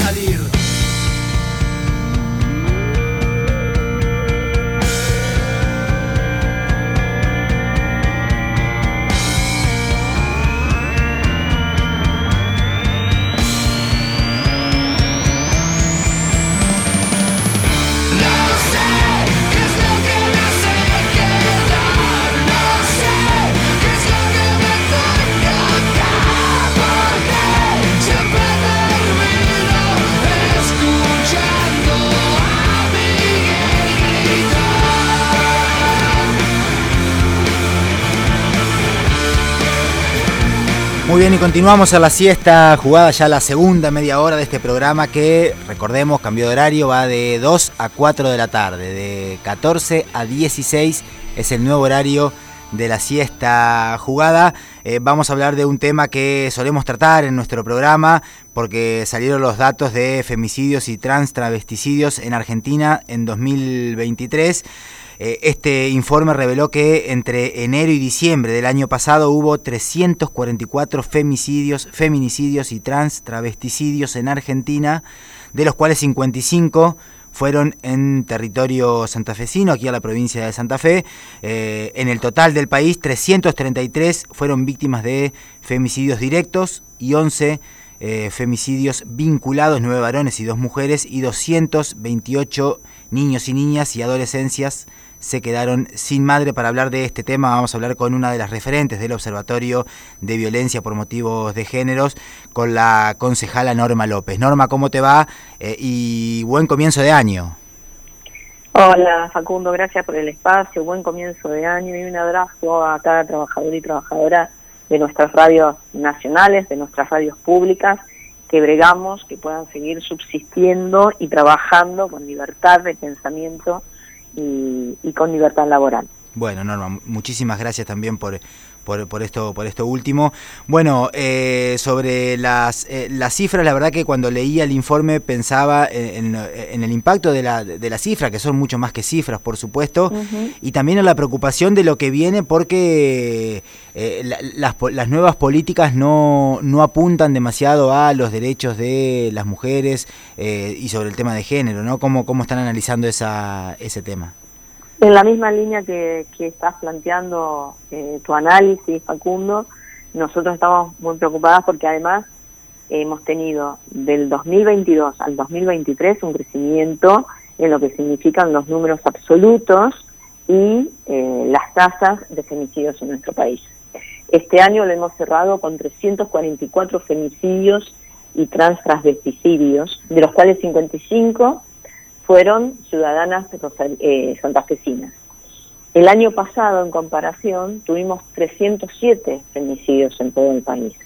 salir. Muy bien, y continuamos a la siesta jugada, ya la segunda media hora de este programa que, recordemos, cambió de horario, va de 2 a 4 de la tarde, de 14 a 16 es el nuevo horario de la siesta jugada. Vamos a hablar de un tema que solemos tratar en nuestro programa porque salieron los datos de femicidios y travesticidios en Argentina en 2023. Este informe reveló que entre enero y diciembre del año pasado hubo 344 feminicidios y travesticidios en Argentina, de los cuales 55 fueron en territorio santafesino, aquí a la provincia de Santa Fe. En el total del país, 333 fueron víctimas de femicidios directos y 11 femicidios vinculados, 9 varones y 2 mujeres, y 228 niños y niñas y adolescencias se quedaron sin madre. Para hablar de este tema vamos a hablar con una de las referentes del Observatorio de Violencia por Motivos de Géneros, con la concejala Norma López. Norma, ¿cómo te va? Y buen comienzo de año. Hola Facundo, gracias por el espacio, buen comienzo de año y un abrazo a cada trabajador y trabajadora de nuestras radios nacionales, de nuestras radios públicas, que bregamos que puedan seguir subsistiendo y trabajando con libertad de pensamiento y con libertad laboral. Bueno, Norma, muchísimas gracias también por esto último. Bueno, sobre las cifras, la verdad que cuando leía el informe pensaba en el impacto de la cifra, que son mucho más que cifras, por supuesto, y también en la preocupación de lo que viene, porque las nuevas políticas no apuntan demasiado a los derechos de las mujeres y sobre el tema de género, ¿no? ¿Cómo están analizando ese tema? En la misma línea que estás planteando tu análisis, Facundo, nosotros estamos muy preocupadas porque además hemos tenido del 2022 al 2023 un crecimiento en lo que significan los números absolutos y las tasas de femicidios en nuestro país. Este año lo hemos cerrado con 344 femicidios y transvesticidios, de los cuales 55 fueron ciudadanas santafesinas. El año pasado, en comparación, tuvimos 307 femicidios en todo el país.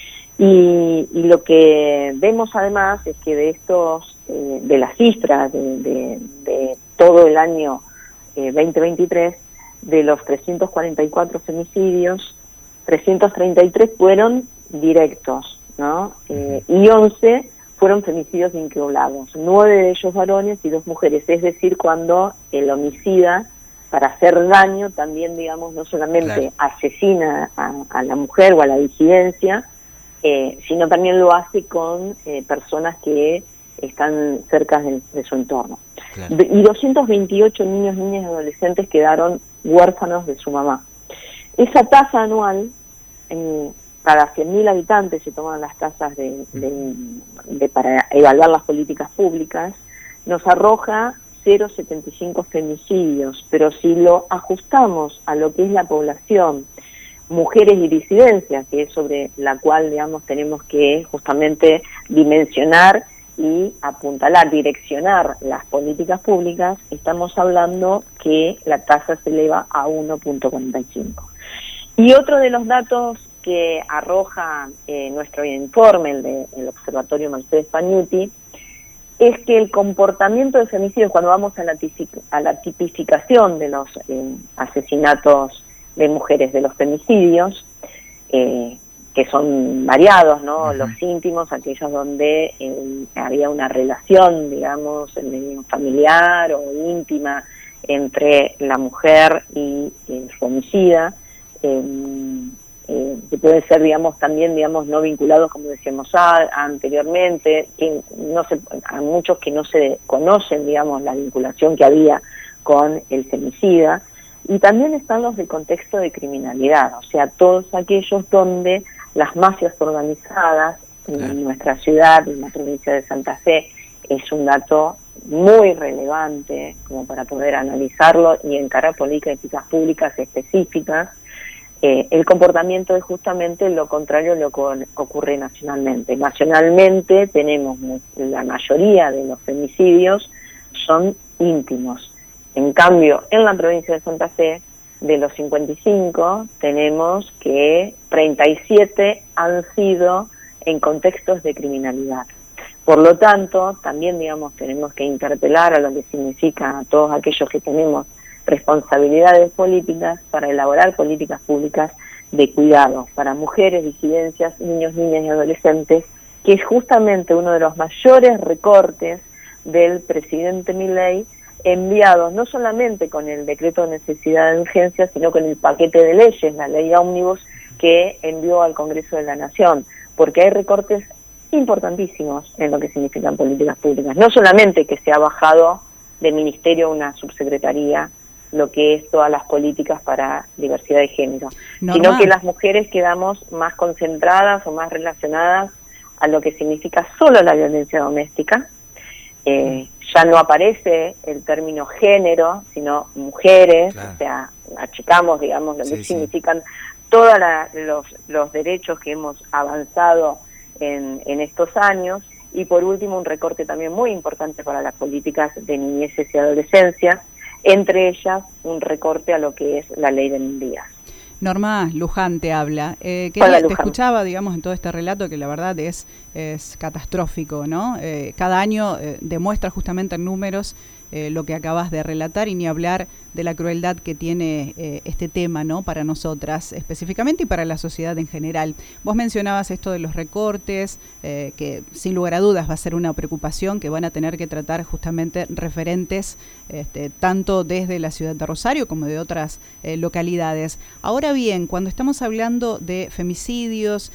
Y lo que vemos además es que de estos, de las cifras de todo el año 2023, de los 344 femicidios, 333 fueron directos, ¿no? Y 11 fueron femicidios vinculados, 9 de ellos varones y 2 mujeres, es decir, cuando el homicida, para hacer daño, también, digamos, no solamente asesina a la mujer o a la disidencia, sino también lo hace con personas que están cerca de su entorno. Y 228 niños, niñas y adolescentes quedaron huérfanos de su mamá. Esa tasa anual, cada 100.000 habitantes se toman las tasas para evaluar las políticas públicas, nos arroja 0,75 femicidios, pero si lo ajustamos a lo que es la población, mujeres y disidencias, que es sobre la cual, digamos, tenemos que justamente dimensionar y apuntalar, direccionar las políticas públicas, estamos hablando que la tasa se eleva a 1,45. Y otro de los datos que arroja nuestro informe, el Observatorio Mercedes Pagnuti, es que el comportamiento de femicidios, cuando vamos a la tipificación de los asesinatos de mujeres, de los femicidios, que son variados, ¿no? Los íntimos, aquellos donde había una relación, digamos, familiar o íntima entre la mujer y su homicida, que pueden ser, digamos, también, digamos, no vinculados, como decíamos anteriormente, que a muchos que no se conocen, digamos, la vinculación que había con el femicida, y también están los de contexto de criminalidad, o sea, todos aquellos donde las mafias organizadas en nuestra ciudad, en la provincia de Santa Fe, es un dato muy relevante como para poder analizarlo y encarar políticas públicas específicas. El comportamiento es justamente lo contrario a lo que ocurre nacionalmente. Nacionalmente tenemos la mayoría de los femicidios son íntimos. En cambio, en la provincia de Santa Fe, de los 55, tenemos que 37 han sido en contextos de criminalidad. Por lo tanto, también, digamos, tenemos que interpelar a lo que significa a todos aquellos que tenemos responsabilidades políticas para elaborar políticas públicas de cuidado para mujeres, disidencias, niños, niñas y adolescentes, que es justamente uno de los mayores recortes del presidente Milei, enviados no solamente con el decreto de necesidad de urgencia, sino con el paquete de leyes, la ley ómnibus, que envió al Congreso de la Nación, porque hay recortes importantísimos en lo que significan políticas públicas. No solamente que se ha bajado de ministerio una subsecretaría, lo que es todas las políticas para diversidad de género, sino que las mujeres quedamos más concentradas o más relacionadas a lo que significa solo la violencia doméstica. Ya no aparece el término género, sino mujeres, claro. O sea, achicamos, digamos, lo que significan todos los derechos que hemos avanzado en estos años, y por último un recorte también muy importante para las políticas de niñeces y adolescencia, entre ellas un recorte a lo que es la ley de Díaz. Norma Luján te habla. Hola, Te Luján. escuchaba, digamos, en todo este relato que la verdad es catastrófico, ¿no? Cada año demuestra justamente en números lo que acabas de relatar, y ni hablar de la crueldad que tiene este tema, ¿no? Para nosotras específicamente y para la sociedad en general. Vos mencionabas esto de los recortes, que sin lugar a dudas va a ser una preocupación que van a tener que tratar justamente referentes tanto desde la ciudad de Rosario como de otras localidades. Ahora bien, cuando estamos hablando de femicidios,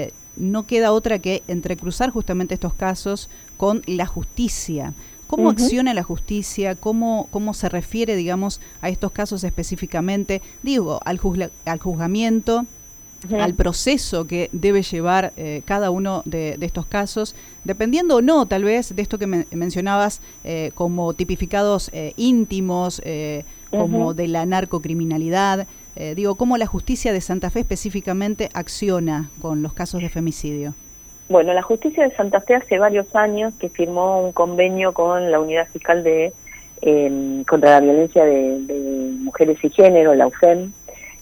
no queda otra que entrecruzar justamente estos casos con la justicia. ¿Cómo acciona la justicia? ¿Cómo se refiere, digamos, a estos casos específicamente? Digo, al juzgamiento, al proceso que debe llevar cada uno de estos casos, dependiendo o no, tal vez, de esto que mencionabas como tipificados íntimos, como de la narcocriminalidad. Digo, ¿cómo la justicia de Santa Fe específicamente acciona con los casos de femicidio? Bueno, la justicia de Santa Fe hace varios años que firmó un convenio con la Unidad Fiscal de contra la Violencia de Mujeres y Género, la UFEM,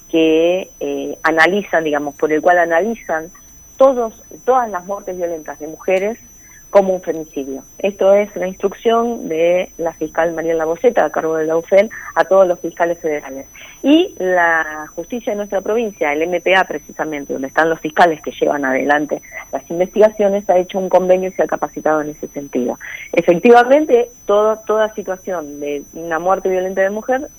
que analizan, digamos, por el cual analizan todas las muertes violentas de mujeres como un femicidio. Esto es la instrucción de la fiscal Mariela Boyeta, a cargo de la UFEM, a todos los fiscales federales. Y la justicia de nuestra provincia, el MPA precisamente, donde están los fiscales que llevan adelante las investigaciones, ha hecho un convenio y se ha capacitado en ese sentido. Efectivamente, toda situación de una muerte violenta de mujer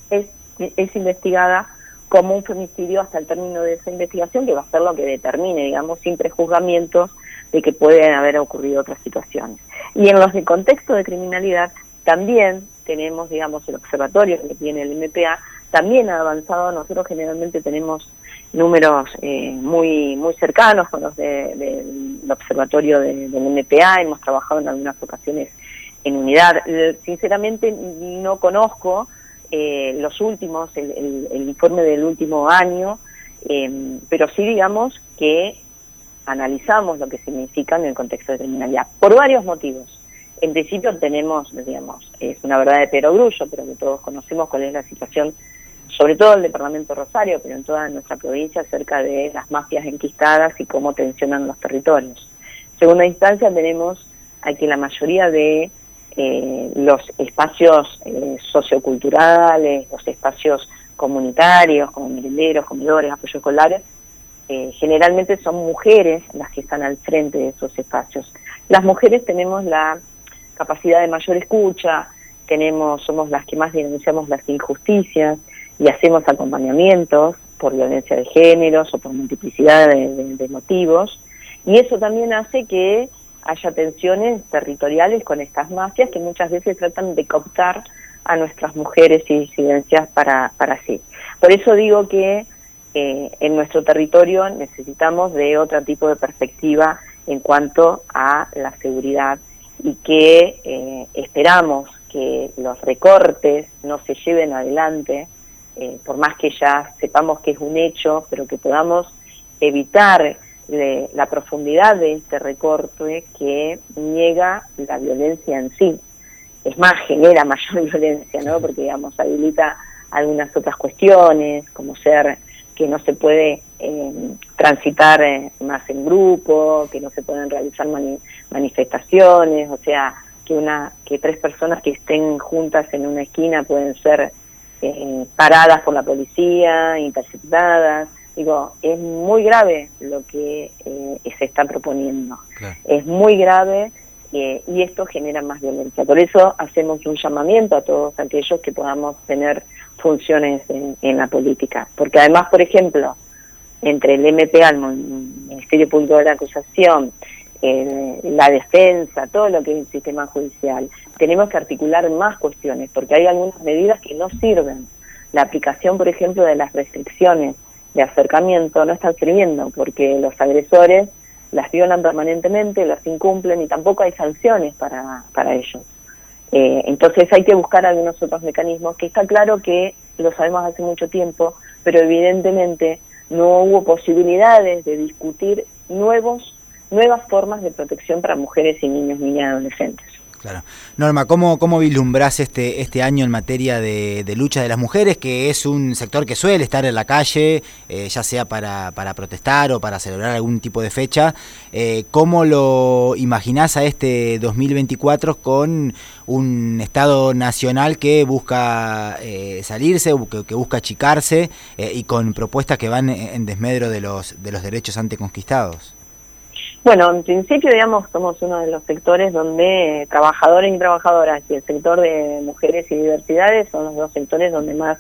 es investigada como un femicidio hasta el término de esa investigación, que va a ser lo que determine, digamos, sin prejuzgamientos de que pueden haber ocurrido otras situaciones. Y en los de contexto de criminalidad también tenemos, digamos, el observatorio que tiene el MPA, también ha avanzado. Nosotros generalmente tenemos números muy cercanos con los del observatorio del MPA, hemos trabajado en algunas ocasiones en unidad. Sinceramente no conozco los últimos, el informe del último año, pero sí, digamos, que analizamos lo que significa en el contexto de criminalidad, por varios motivos. En principio tenemos, digamos, es una verdad de perogrullo, pero que todos conocemos cuál es la situación, sobre todo en el departamento de Rosario, pero en toda nuestra provincia, acerca de las mafias enquistadas y cómo tensionan los territorios. En segunda instancia tenemos a que la mayoría de los espacios socioculturales, los espacios comunitarios, como merenderos, comedores, apoyos escolares, generalmente son mujeres las que están al frente de esos espacios. Las mujeres tenemos la capacidad de mayor escucha, somos las que más denunciamos las injusticias y hacemos acompañamientos por violencia de géneros o por multiplicidad de motivos, y eso también hace que haya tensiones territoriales con estas mafias que muchas veces tratan de cooptar a nuestras mujeres y disidencias para sí. Por eso digo que en nuestro territorio necesitamos de otro tipo de perspectiva en cuanto a la seguridad, y que esperamos que los recortes no se lleven adelante, por más que ya sepamos que es un hecho, pero que podamos evitar la profundidad de este recorte que niega la violencia en sí. Es más, genera mayor violencia, ¿no? Porque, digamos, habilita algunas otras cuestiones, como ser que no se puede transitar más en grupo, que no se pueden realizar manifestaciones, o sea, que 3 personas que estén juntas en una esquina pueden ser paradas por la policía, interceptadas. Digo, es muy grave lo que se está proponiendo. Claro. Es muy grave y esto genera más violencia. Por eso hacemos un llamamiento a todos aquellos que podamos tener funciones en la política. Porque además, por ejemplo, entre el MPA, el Ministerio Público de la Acusación, la defensa, todo lo que es el sistema judicial, tenemos que articular más cuestiones, porque hay algunas medidas que no sirven. La aplicación, por ejemplo, de las restricciones de acercamiento no están sirviendo, porque los agresores las violan permanentemente, las incumplen y tampoco hay sanciones para ellos. Entonces hay que buscar algunos otros mecanismos, que está claro que lo sabemos hace mucho tiempo, pero evidentemente no hubo posibilidades de discutir nuevas formas de protección para mujeres y niños, niñas y adolescentes. Claro. Norma, ¿cómo vislumbrás este año en materia de lucha de las mujeres, que es un sector que suele estar en la calle, ya sea para protestar o para celebrar algún tipo de fecha? ¿Cómo lo imaginás a este 2024 con un Estado nacional que busca salirse, que busca achicarse y con propuestas que van en desmedro de los derechos anteconquistados? Bueno, en principio, digamos, somos uno de los sectores donde trabajadores y trabajadoras y el sector de mujeres y diversidades son los 2 sectores donde más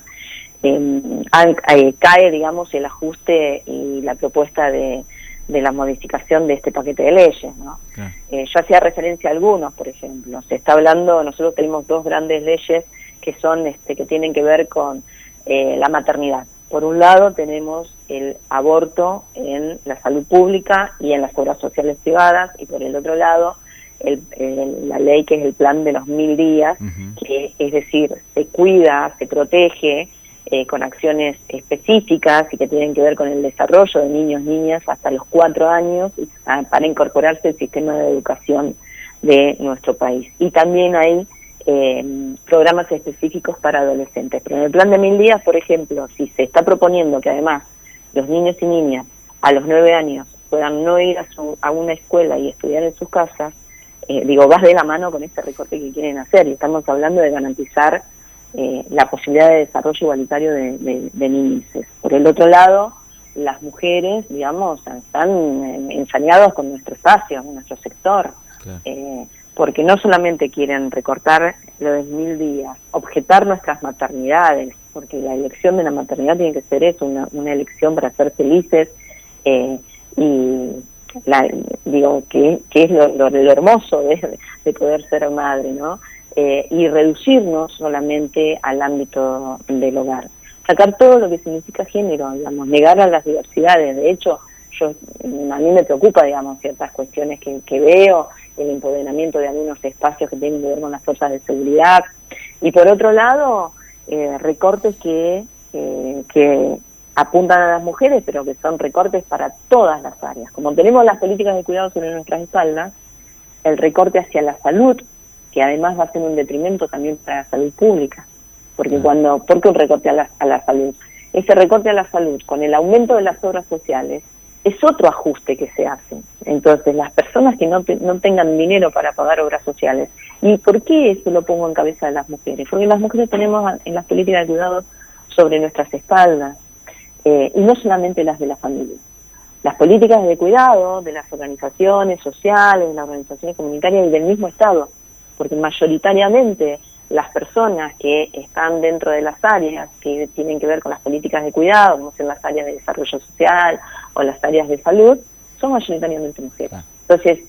cae, digamos, el ajuste y la propuesta de la modificación de este paquete de leyes, ¿no? Okay. Yo hacía referencia a algunos, por ejemplo. Se está hablando, nosotros tenemos 2 grandes leyes que son que tienen que ver con la maternidad. Por un lado tenemos el aborto en la salud pública y en las obras sociales privadas, y por el otro lado la ley que es el plan de los 1000 días, que es decir, se cuida, se protege con acciones específicas y que tienen que ver con el desarrollo de niños, niñas hasta los 4 años para incorporarse al sistema de educación de nuestro país. Y también hay programas específicos para adolescentes. Pero en el plan de 1000 días, por ejemplo, si se está proponiendo que además los niños y niñas a los 9 años puedan no ir a una escuela y estudiar en sus casas, vas de la mano con este recorte que quieren hacer, y estamos hablando de garantizar la posibilidad de desarrollo igualitario de niñeces. Por el otro lado, las mujeres, digamos, están ensañadas con nuestro espacio, con nuestro sector. Claro. Porque no solamente quieren recortar lo de 1000 días, objetar nuestras maternidades, porque la elección de la maternidad tiene que ser eso, una elección para ser felices, y que es lo hermoso de poder ser madre, ¿no? Y reducirnos solamente al ámbito del hogar. Sacar todo lo que significa género, digamos, negar a las diversidades. De hecho, a mí me preocupa, digamos, ciertas cuestiones que veo, el empoderamiento de algunos espacios que tienen que ver con las fuerzas de seguridad, y por otro lado recortes que apuntan a las mujeres, pero que son recortes para todas las áreas. Como tenemos las políticas de cuidado sobre nuestras espaldas, el recorte hacia la salud, que además va a ser un detrimento también para la salud pública, porque ¿por qué un recorte a la salud? Ese recorte a la salud, con el aumento de las obras sociales, es otro ajuste que se hace. Entonces, las personas que no tengan dinero para pagar obras sociales. ¿Y por qué eso lo pongo en cabeza de las mujeres? Porque las mujeres tenemos en las políticas de cuidado sobre nuestras espaldas, y no solamente las de la familia. Las políticas de cuidado de las organizaciones sociales, de las organizaciones comunitarias y del mismo Estado, porque mayoritariamente las personas que están dentro de las áreas que tienen que ver con las políticas de cuidado, como son las áreas de desarrollo social o las áreas de salud, son mayoritariamente mujeres. Entonces,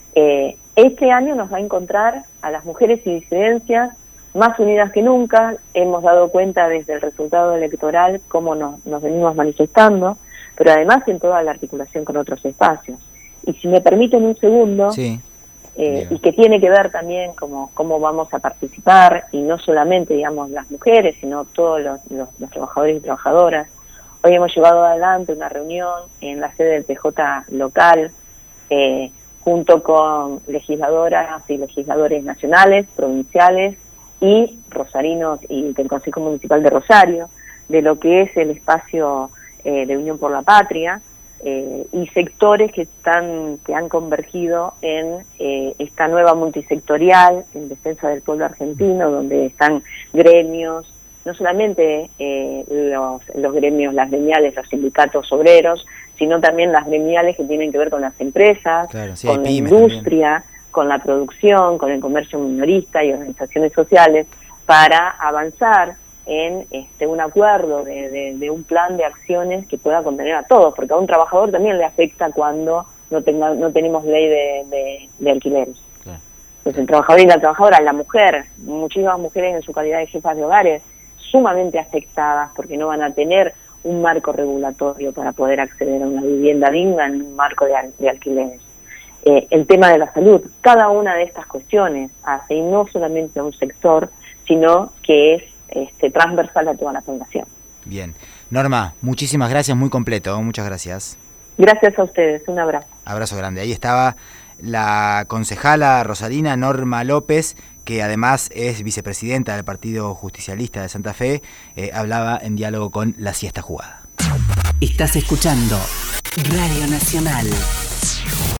este año nos va a encontrar a las mujeres y disidencias más unidas que nunca. Hemos dado cuenta desde el resultado electoral cómo nos venimos manifestando, pero además en toda la articulación con otros espacios. Y si me permiten un segundo... Sí. Y que tiene que ver también cómo vamos a participar, y no solamente, digamos, las mujeres, sino todos los trabajadores y trabajadoras. Hoy hemos llevado adelante una reunión en la sede del PJ local, junto con legisladoras y legisladores nacionales, provinciales y rosarinos y del Consejo Municipal de Rosario, de lo que es el espacio de Unión por la Patria, y sectores que han convergido en esta nueva multisectorial en defensa del pueblo argentino, donde están gremios, no solamente los gremios, las gremiales, los sindicatos obreros, sino también las gremiales que tienen que ver con las empresas, claro, sí, con la industria, también, con la producción, con el comercio minorista y organizaciones sociales, para avanzar en un acuerdo de un plan de acciones que pueda contener a todos, porque a un trabajador también le afecta cuando no tenemos ley de alquileres. Claro. Entonces el trabajador y la trabajadora, la mujer, muchísimas mujeres en su calidad de jefas de hogares, sumamente afectadas porque no van a tener un marco regulatorio para poder acceder a una vivienda digna en un marco de alquileres. El tema de la salud, cada una de estas cuestiones hace, y no solamente a un sector, sino que es transversal a toda la población. Bien. Norma, muchísimas gracias, muy completo, muchas gracias. Gracias a ustedes, un abrazo. Abrazo grande. Ahí estaba la concejala rosarina Norma López, que además es vicepresidenta del Partido Justicialista de Santa Fe, hablaba en diálogo con La Siesta Jugada. Estás escuchando Radio Nacional.